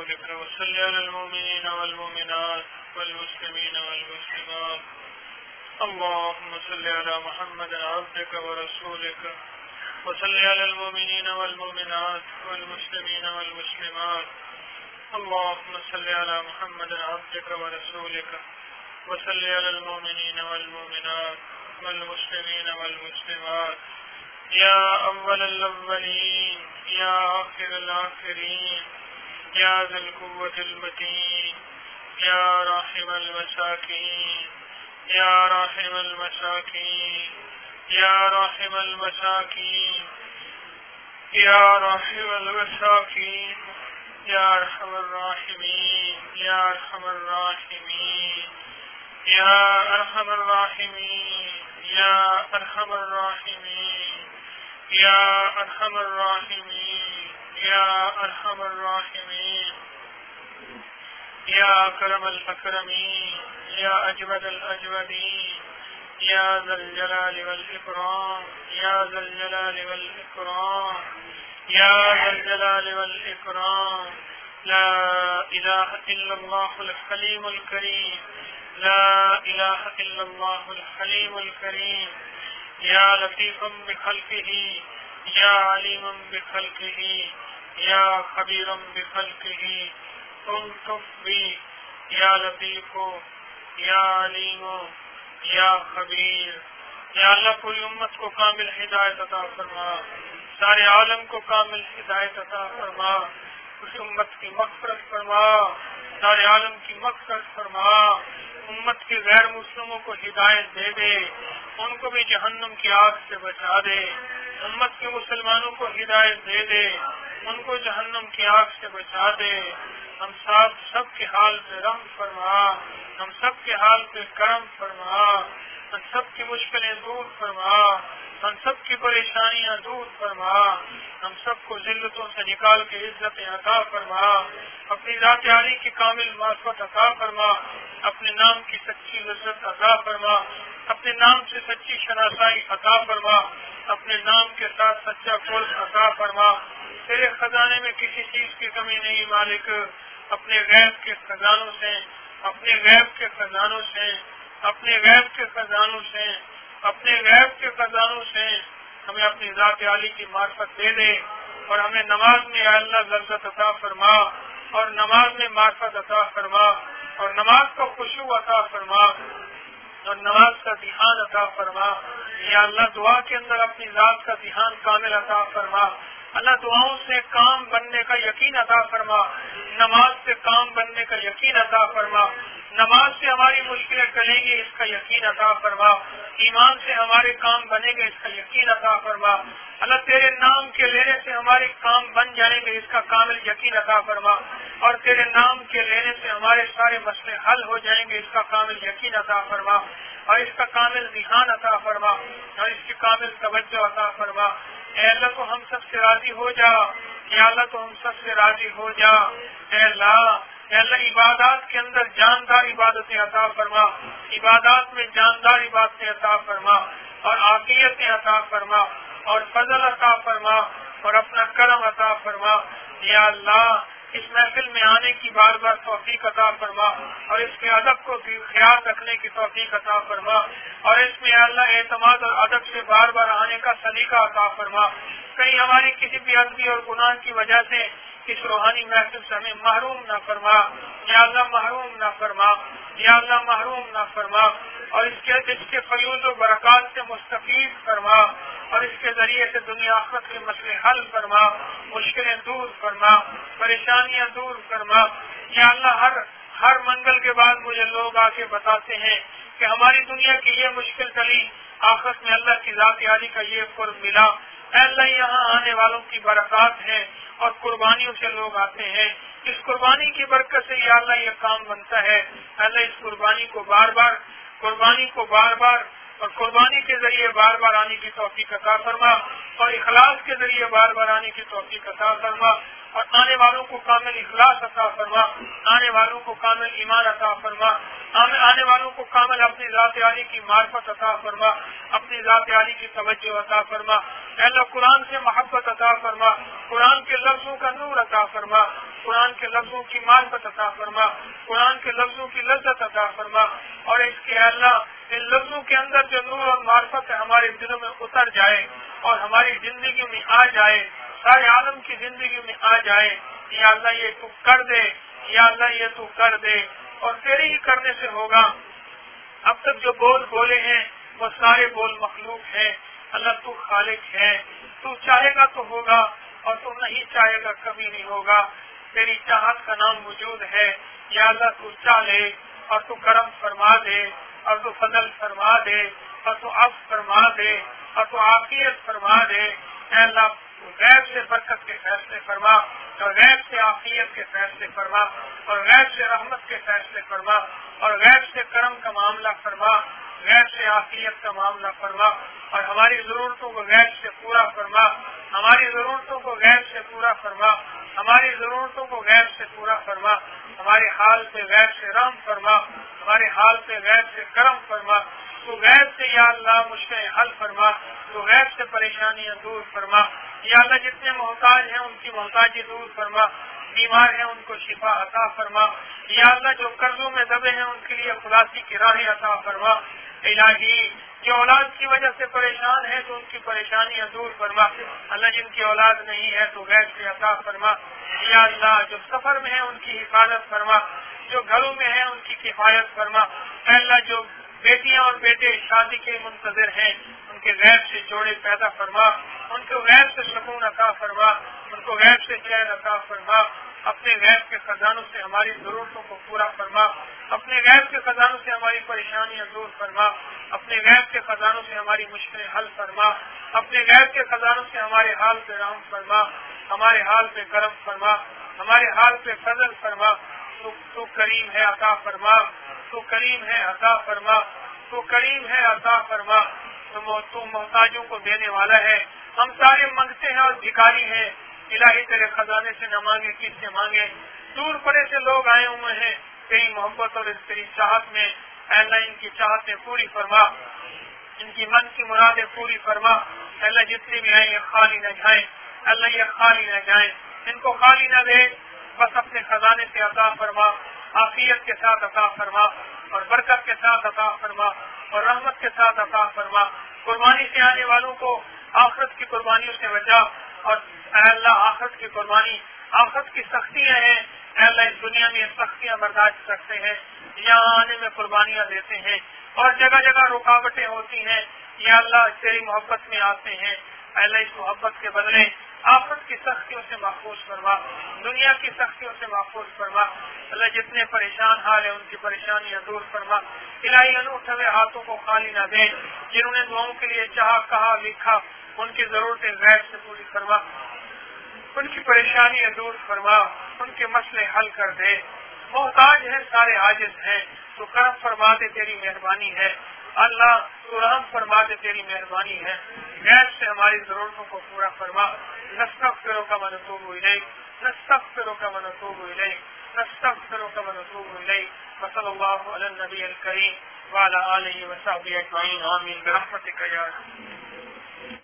ورسولك وصل على المؤمنين والمؤمنات والمسلمين والمسلمات. اللهم صل على محمد عبدك ورسولك وصل على المؤمنين والمؤمنات والمسلمين والمسلمات. اللهم صل على محمد عبدك ورسولك وصل على المؤمنين والمؤمنات والمسلمين والمسلمات. يا أول الأولين يا آخر الآخرين يا ذا القوة المتين يا راحم المساكين يا راحم المساكين يا راحم المساكين يا راحم المساكين يا أرحم الراحمين يا أرحم الراحمين يا أرحم الراحمين يا أرحم الراحمين يا أرحم الراحمين يا أرحم الراحمين يا أكرم الأكرمين يا أجود الأجودين يا ذا الجلال والإكرام يا ذا الجلال والإكرام يا ذا الجلال والإكرام. لا إله إلا الله الحليم الكريم لا إله إلا الله الحليم الكريم. يا لطيف بخلقه يا عليم بخلقه يا خبير بخلقه الطف بي یا لطیف یا علیم یا خبیر. یا اللہ پوری امت کو کامل ہدایت عطا فرما، سارے عالم کو کامل ہدایت عطا فرما، اس امت کی مغفرت فرما، سارے عالم کی مغفرت فرما. امت کے غیر مسلموں کو ہدایت دے دے، ان کو بھی جہنم کی آگ سے بچا دے. امت کے مسلمانوں کو ہدایت دے دے، ان کو جہنم کی آگ سے بچا دے. ہم سب کے حال پہ رحم فرما، ہم سب کے حال پہ کرم فرما، ہم سب کی مشکلیں دور فرما، ہم سب کی پریشانیاں دور فرما، ہم سب کو ذلتوں سے نکال کے عزتیں عطا فرما. اپنی ذات عالی کی کامل معرفت عطا فرما، اپنے نام کی سچی لذت عطا فرما، اپنے نام سے سچی شناسائی عطا فرما، اپنے نام کے ساتھ سچا قرب عطا فرما. تیرے خزانے میں کسی چیز کی کمی نہیں مالک. اپنے غیب کے خزانوں سے، اپنے غیب کے خزانوں سے، اپنے غیب کے خزانوں سے، اپنے غیب کے خزانوں سے ہمیں اپنی ذات عالی کی معرفت دے دے، اور ہمیں نماز میں یا اللہ لذت عطا فرما، اور نماز میں معرفت عطا فرما، اور نماز کا خشوع عطا فرما، اور نماز کا دھیان عطا فرما. یا اللہ دعا کے اندر اپنی ذات کا دھیان کامل عطا فرما. اللہ دعاؤں سے کام بننے کا یقین عطا فرما، نماز سے کام بننے کا یقین عطا فرما. نماز سے ہماری مشکلیں ٹلیں گی اس کا یقین عطا فرما. ایمان سے ہمارے کام بنے گے اس کا یقین عطا فرما. اللہ تیرے نام کے لینے سے ہمارے کام بن جائیں گے اس کا کامل یقین عطا فرما، اور تیرے نام کے لینے سے ہمارے سارے مسئلے حل ہو جائیں گے اس کا کامل یقین عطا فرما، اور اس کا کامل دھیان عطا فرما، اور اس کی کامل توجہ عطا فرما. اے اللہ تو ہم سب سے راضی ہو جا، یا اللہ تو ہم سب سے راضی ہو جا. اے اللہ عبادات کے اندر جاندار عبادتیں عطا فرما، عبادات میں جاندار عبادتیں عطا فرما، اور عافیتیں عطا فرما، اور فضل عطا فرما، اور اپنا کرم عطا فرما. یا اللہ اس محفل میں آنے کی بار بار توفیق عطا فرما، اور اس کے ادب کو خیال رکھنے کی توفیق عطا فرما، اور اس میں اللہ اعتماد اور ادب سے بار بار آنے کا سلیقہ عطا فرما. کہیں ہماری کسی بھی عدمی اور گناہ کی وجہ سے اس روحانی محفل سے ہمیں محروم نہ فرما. یا اللہ محروم نہ فرما، یا اللہ محروم نہ فرما، اور اس کے فیوض و برکات سے مستفید فرما، اور اس کے ذریعے سے دنیا آخرت کے مسئلے حل فرما، مشکلیں دور فرما، پریشانیاں دور فرما. یا اللہ ہر منگل کے بعد مجھے لوگ آ کے بتاتے ہیں کہ ہماری دنیا کی یہ مشکل ٹلی، آخرت میں اللہ کی ذات عالی کا یہ قرب ملا. اے اللہ یہاں آنے والوں کی برکات ہے، اور قربانیوں سے لوگ آتے ہیں. اس قربانی کی برکت سے یا اللہ یہ کام بنتا ہے. اللہ اس قربانی کو بار بار اور قربانی کے ذریعے بار بار آنے کی توفیق عطا فرما، اور اخلاص کے ذریعے بار بار آنے کی توفیق عطا فرما، اور آنے والوں کو کامل اخلاص عطا فرما، آنے والوں کو کامل ایمان عطا فرما، آنے والوں کو کامل اپنی ذات عالی کی معرفت عطا فرما، اپنی ذات عالی کی توجہ عطا فرما. اے اللہ قرآن سے محبت عطا فرما، قرآن کے لفظوں کا نور عطا فرما. قرآن کے لفظوں کی معرفت عطا فرما، قرآن کے لفظوں کی لذت عطا فرما، اور اس کے اللہ ان لفظوں کے اندر جو نور اور معرفت ہے ہمارے دلوں میں اتر جائے اور ہماری زندگی میں آ جائے، سارے عالم کی زندگی میں آ جائے۔ یا اللہ یہ تو کر دے، یا اللہ یہ تو کر دے، اور تیرے ہی کرنے سے ہوگا۔ اب تک جو بول بولے ہیں وہ سارے بول مخلوق ہیں، اللہ تو خالق ہے، تو چاہے گا تو ہوگا اور تو نہیں چاہے گا کبھی نہیں ہوگا۔ تیری چاہت کا نام وجود ہے، یا اللہ تو چاہے اور تو کرم فرما دے اور تو فضل فرما دے اور تو عفو فرما دے اور تو عافیت فرما دے۔ اے اللہ غیب سے برکت کے فیصلے فرما اور غیب سے عافیت کے فیصلے فرما اور غیب سے رحمت کے فیصلے فرما اور غیب سے کرم کا معاملہ فرما، غیب سے عافیت کا معاملہ فرما، اور ہماری ضرورتوں کو غیب سے پورا فرما، ہماری ضرورتوں کو غیب سے پورا فرما، ہماری ضرورتوں کو غیب سے پورا فرما، ہمارے حال پہ غیب سے رحم فرما، ہمارے حال پہ غیب سے کرم فرما، تو غیب سے یا اللہ مشکلیں حل فرما، تو غیب سے پریشانیاں دور فرما، یا اللہ جتنے محتاج ہیں ان کی محتاجی دور فرما، بیمار ہیں ان کو شفا عطا فرما، یا اللہ جو قرضوں میں دبے ہیں ان کے لیے خلاصی کی راہیں عطا فرما۔ الہی جو اولاد کی وجہ سے پریشان ہیں تو ان کی پریشانیاں دور فرما، اللہ جن کی اولاد نہیں ہے تو غیب سے عطا فرما، یا اللہ جو سفر میں ہیں ان کی حفاظت فرما، جو گھروں میں ہیں ان کی کفایت فرما، اے اللہ جو بیٹیاں اور بیٹے شادی کے منتظر ہیں ان کے غیب سے جوڑے پیدا فرما، ان کو غیب سے سکون عطا فرما، ان کو غیب سے چین عطا فرما، اپنے غیب کے خزانوں سے ہماری ضرورتوں کو پورا فرما، اپنے غیب کے خزانوں سے ہماری پریشانیاں دور فرما، اپنے غیب کے خزانوں سے ہماری مشکلیں حل فرما، اپنے غیب کے خزانوں سے ہمارے حال پہ رحم فرما، ہمارے حال پہ کرم فرما، ہمارے حال پہ فضل فرما، تو کریم ہے عطا فرما، تو کریم ہے عطا فرما، تو کریم ہے عطا فرما، تو محتاجوں کو دینے والا ہے۔ ہم سارے منگتے ہیں اور بھکاری ہیں، الہی تیرے خزانے سے نہ مانگے کس سے مانگے؟ دور پرے سے لوگ آئے ہوئے ہیں تیری محبت اور تیری چاہت میں، اے اللہ ان کی چاہتیں پوری فرما، ان کی من کی مرادیں پوری فرما، اے اللہ جتنے بھی آئیں یہ خالی نہ جائیں، اللہ یہ خالی نہ جائیں، ان کو خالی نہ دے، بس اپنے خزانے سے عطا فرما، عافیت کے ساتھ عطا فرما اور برکت کے ساتھ عطا فرما اور رحمت کے ساتھ عطا فرما۔ قربانی سے آنے والوں کو آخرت کی قربانیوں سے بچا، اور اے اللہ آخرت کی قربانی، آخرت کی سختیاں ہیں، اے اللہ اس دنیا میں سختیاں برداشت کرتے ہیں، یہاں آنے میں قربانیاں دیتے ہیں اور جگہ جگہ رکاوٹیں ہوتی ہیں، یا اللہ تیری محبت میں آتے ہیں، اے اللہ اس محبت کے بدلے آخرت کی سختیوں سے محفوظ فرما، دنیا کی سختیوں سے محفوظ فرما، اللہ جتنے پریشان حال ہیں ان کی پریشانیاں دور فرما، الہی ان اٹھے ہوئے ہاتھوں کو خالی نہ دے، جنہوں نے دعاؤں کے لیے چاہا کہا لکھا ان کی ضرورتیں غیب سے پوری فرما، ان کی پریشانیاں دور فرما، ان کے مسئلے حل کر دے، محتاج ہیں سارے عاجز ہیں، تو کرم فرما دے تیری مہربانی ہے، اللہ تو رحم فرما دے تیری مہربانی ہے، غیب سے ہماری ضرورتوں کو پورا فرما۔ نستغفرک و نتوب الیک، نستغفرک و نتوب الیک، نستغفرک و نتوب الیک، وصلی اللہ علی النبی الکریم وعلی آلہ وصحبہ اجمعین، آمین برحمتک یا